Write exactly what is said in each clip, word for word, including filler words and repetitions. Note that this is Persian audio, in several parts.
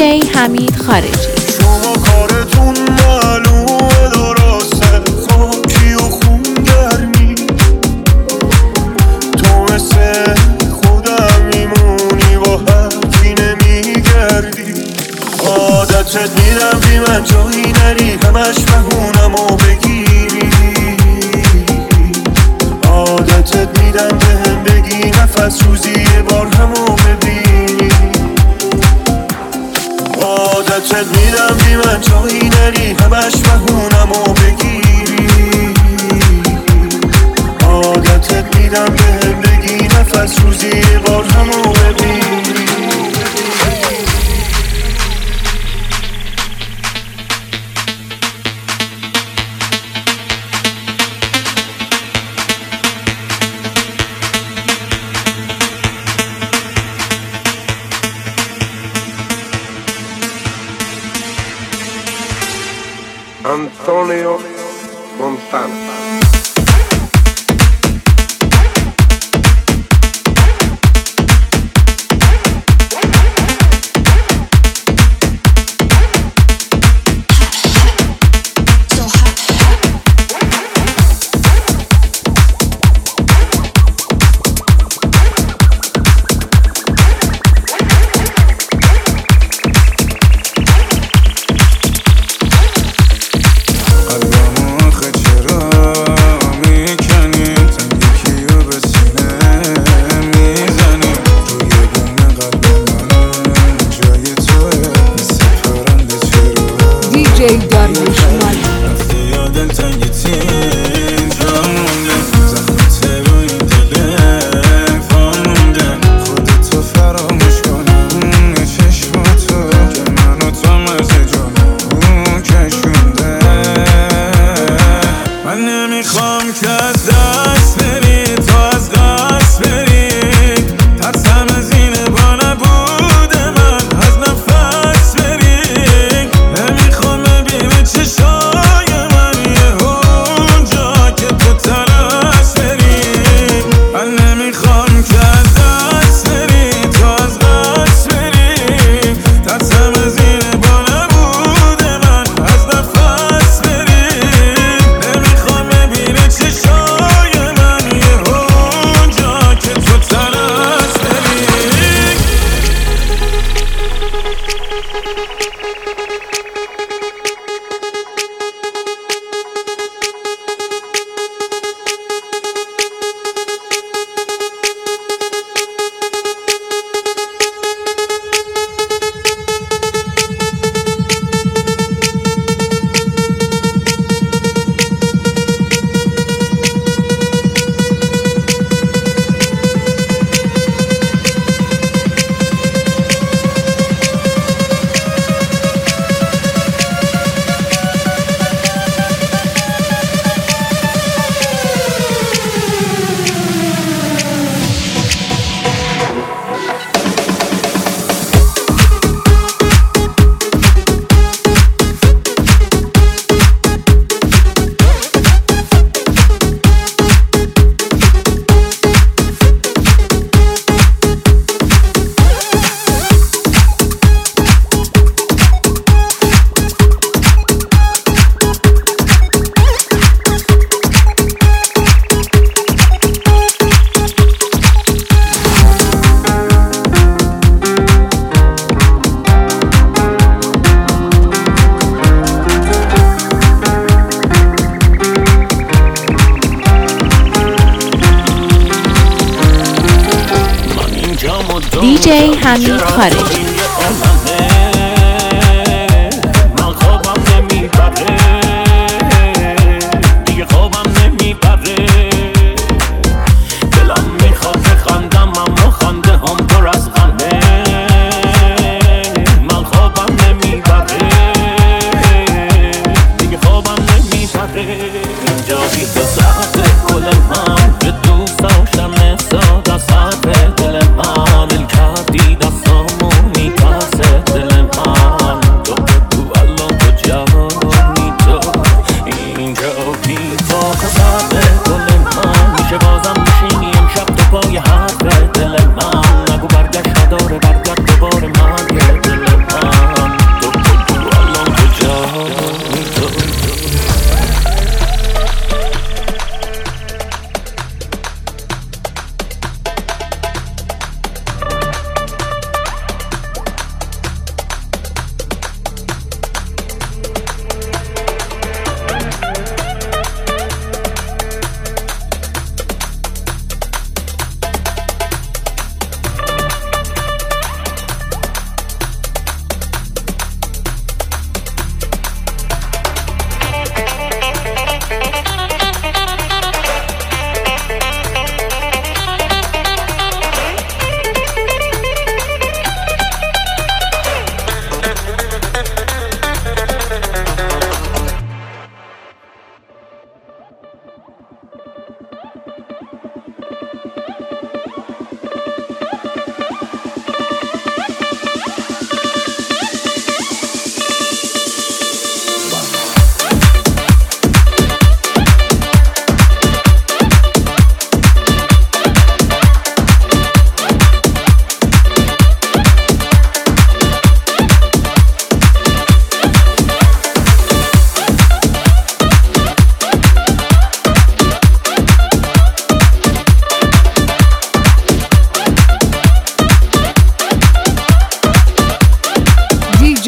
دیجی حمید خارجی. شما کارتون معلومه درسته، خاکی و خونگرمی، تو مثل خودم میمونی با حرفی نمیگردی. عادتت میدم بی من جایی نری، همش بهونم و بگیری. عادتت میدم بهم بگی نفس روزی یه بار همو ببینی. عادتت میدم بی من جایی نری، همش بهونم و بگیری. عادتت میدم بهم بگی نفس روزی یه بار همو ببینی. Antonio Montana. دیجی حمید خارجی. دل من دل کردی دستامونی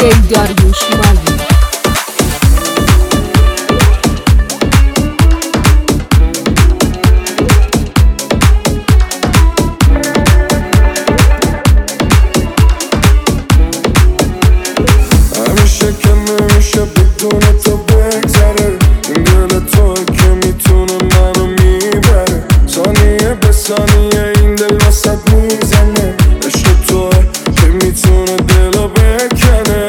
داریوش مالی. همیشه که نمیشه بدون تو بگذره، این دل تو که میتونه منو میبره، ثانیه به ثانیه این دل وسط میزنه، عشق توه که میتونه دلو بکنه.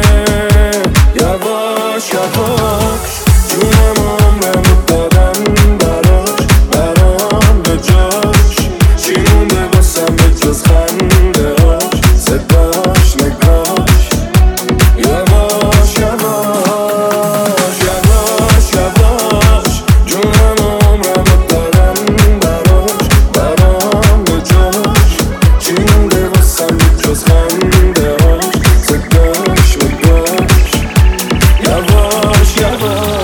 یواش یواش جونم و عمرمو دادم براش، برام به جاش چی مونده واسم به جز خنده هاش، صداش نگاش. یواش یواش یواش یواش جونم و عمرمو دادم براش، برام به جاش چی مونده واسم به جز خنده هاش، صداش نگاش. یواش یواش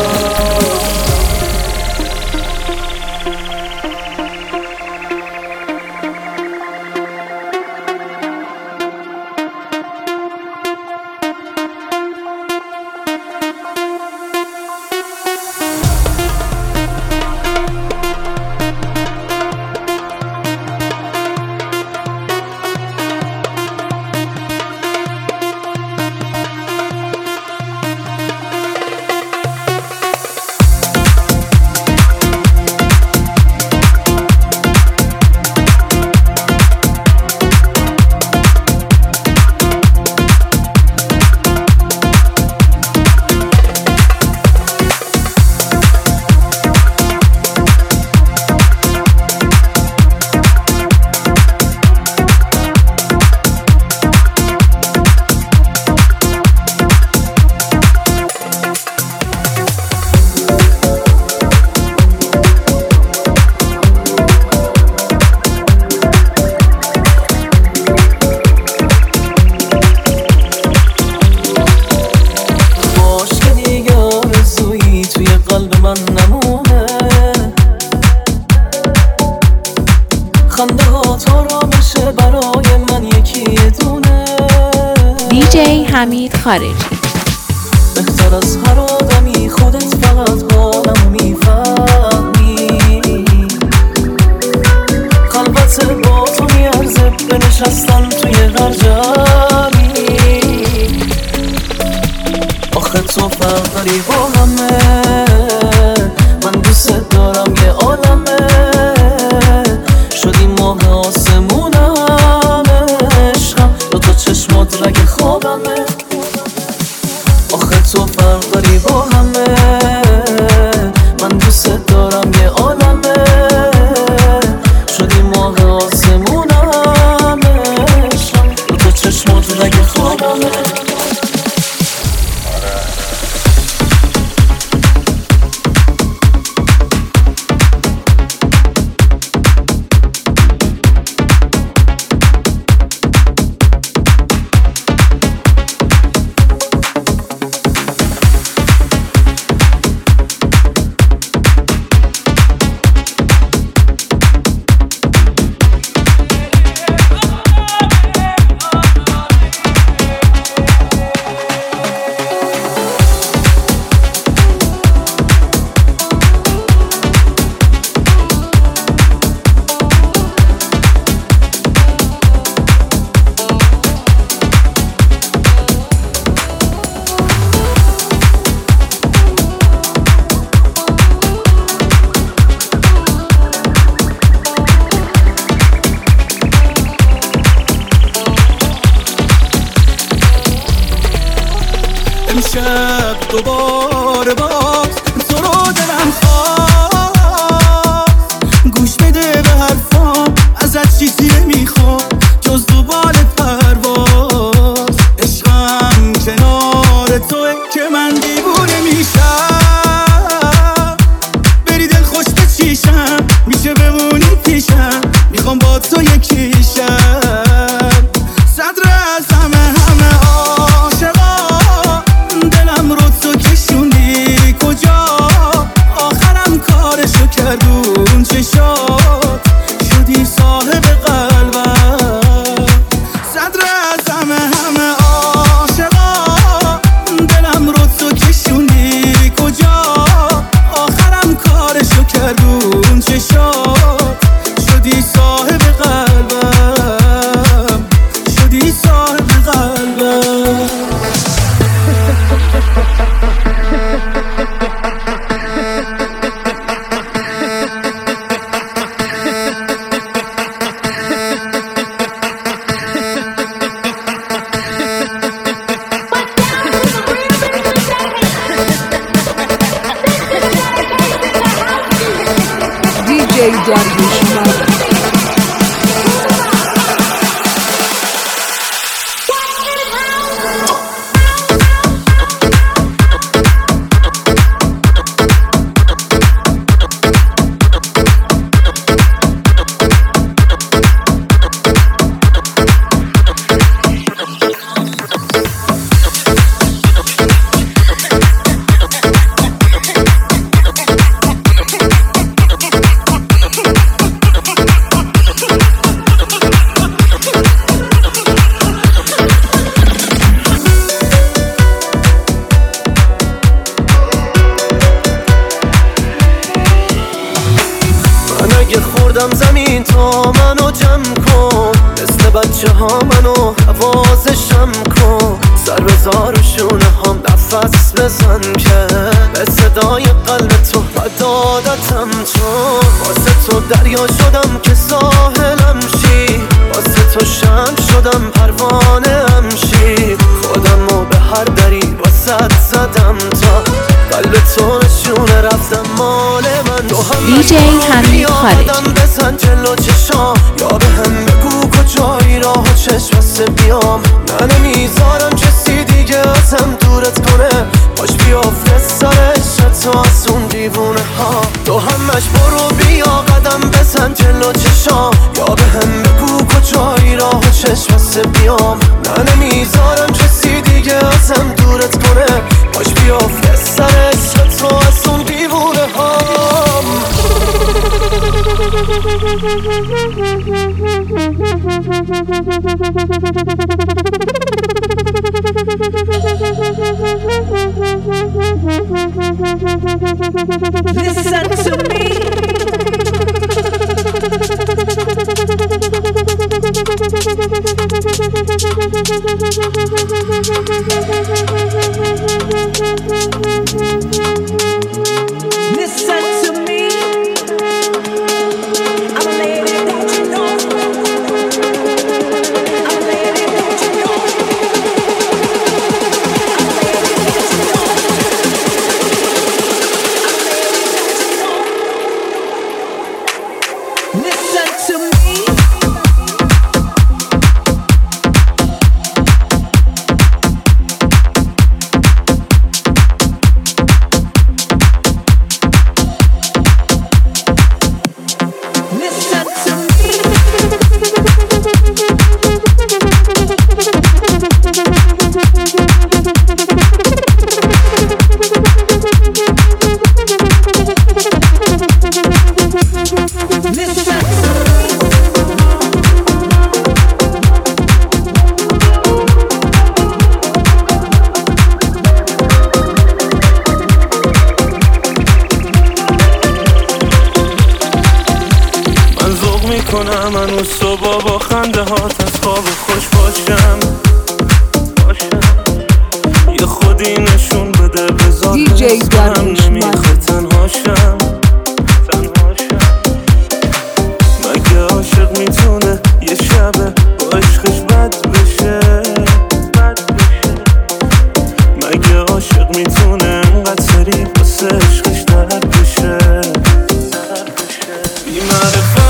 دیجی حمید خارجی. بهتر از هر آدمی خودت فقط حالمو میفهمی، خلوت با تو میارزه بنشستن توی هر جمعی. آخه تو فرق داری با همه، من دوست دارم یه عالمه، شدی ماه آسمونم، عشقم دوتا چشمات رگ خوابمه. آخه تو فرق داری با همه، من دوست دارم یه عالمه، شدی ماه آسمونم، عشقم دوتا چشمات رگ خوابمه. امشب دوباره باز تو رو دلم خواست، گوش بده به حرفام، ازت چیزی نمیخوام جز دوبال پرواز. عشقم کنار توه که من دیوونه میشم، بری دل خوش به چیشم، میشه بمونی پیشم، میخوام با تو یکیشم. صدر از همه همه عاشقا، دلم رو تو کشوندی کجا، آخرم کارشو کردون چشات، شدی صاحب قلبم. صدر از همه همه عاشقا، داریوش مالی. اگه خوردم زمین تا منو جمع کن، مثل بچه ها منو حوازشم کن، سر بزار و شونه هم نفس بزن که به صدای قلب تو بدادتم، چون واسه تو دریا شدم که ساحلم شی، واسه تو شمع شدم پروانه هم شی، خودم رو به هر دری واسه زدم تا قلب تو نشونه رفتم مال من. تو هم دی جی حمید خارجی بزن جلو چشام، یا به هم بگو کجایی راه و چشم بیام، من نمیذارم کسی دیگه ازم دورت کنه، باش بیافته سرش تو از اون دیوونه ها. تو همش برو بیا قدم بزن جلو چشام، یا به هم بگو کجایی راه و چشم بیام، من نمیذارم کسی دیگه ازم دورت کنه، باش بیافته سرش تو از اون دیوونه ها. Listen to me. Listen to me. I'm a lady that you know. I'm a lady that you know. Listen to me. کنم منو صبح با خنده هات از خواب خوش باشم یه خودی نشون بده بذار دی جی داریوش نمیخوای تنهاشم مگه عاشق میتونه یه شبه با عشقش بد بشه مگه عاشق میتونه انقدر سری بسه عشقش درد بشه بی معرفت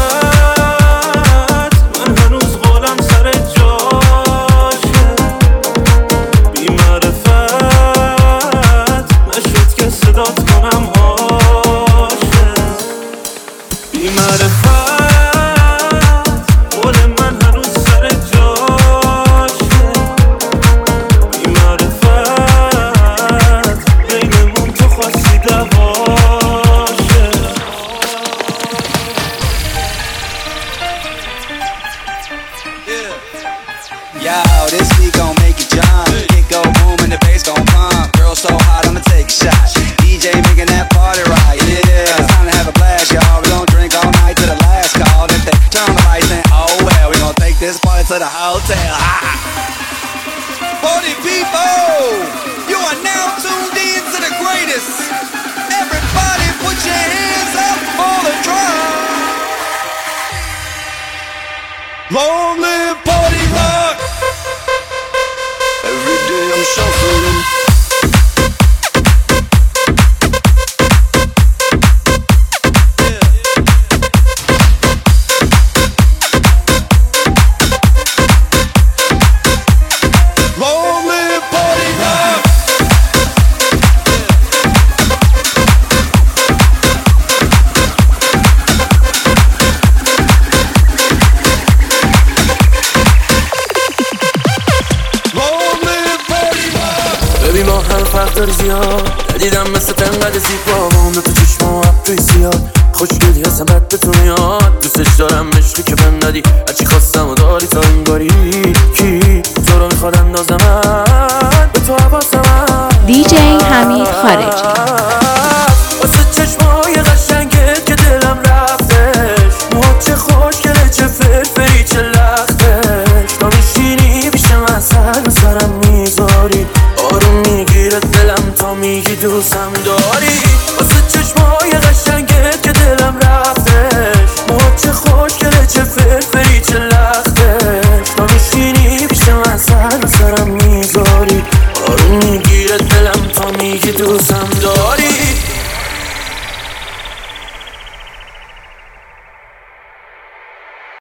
to the hotel. Ah. Party people, you are now tuned in to the greatest. Everybody put your hands up for the drum. Long live party rock. Every day I'm shuffling. داری زیاد ندیدم مثل تنقدر زیبا و اون تو چشم و ابروی زیاد خوشگلی هستم بد به تو میاد دوستش دارم عشقی که بهم دادی هرچی خواستم و داری تا این باری کی تو رو میخواد اندازه من به تو حواسم دیجی حمید خارجی. واسه چشمای قشنگت که دلم رفتش موهات چه خوشگله چه فرفری چه لختش تا میشینی پیش من سر به سرم میذاری آروم میگیره دلم تا میگی دوستم داری واسه چشمای قشنگت که دلم رفتش موهات چه خوشگله چه فرفری چه لختش تا میشینی پیش من سر به سرم میذاری آروم میگیره دلم تا میگی دوستم داری